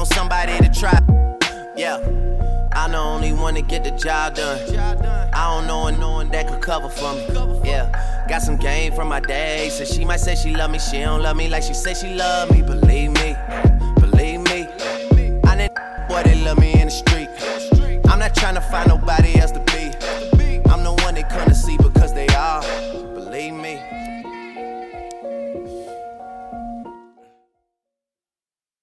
on somebody to try. Yeah, I'm the only one to get the job done. I don't know no one that could cover for me. Yeah, got some game from my day. Said she might say she love me, she don't love me like she said she love me. Believe me,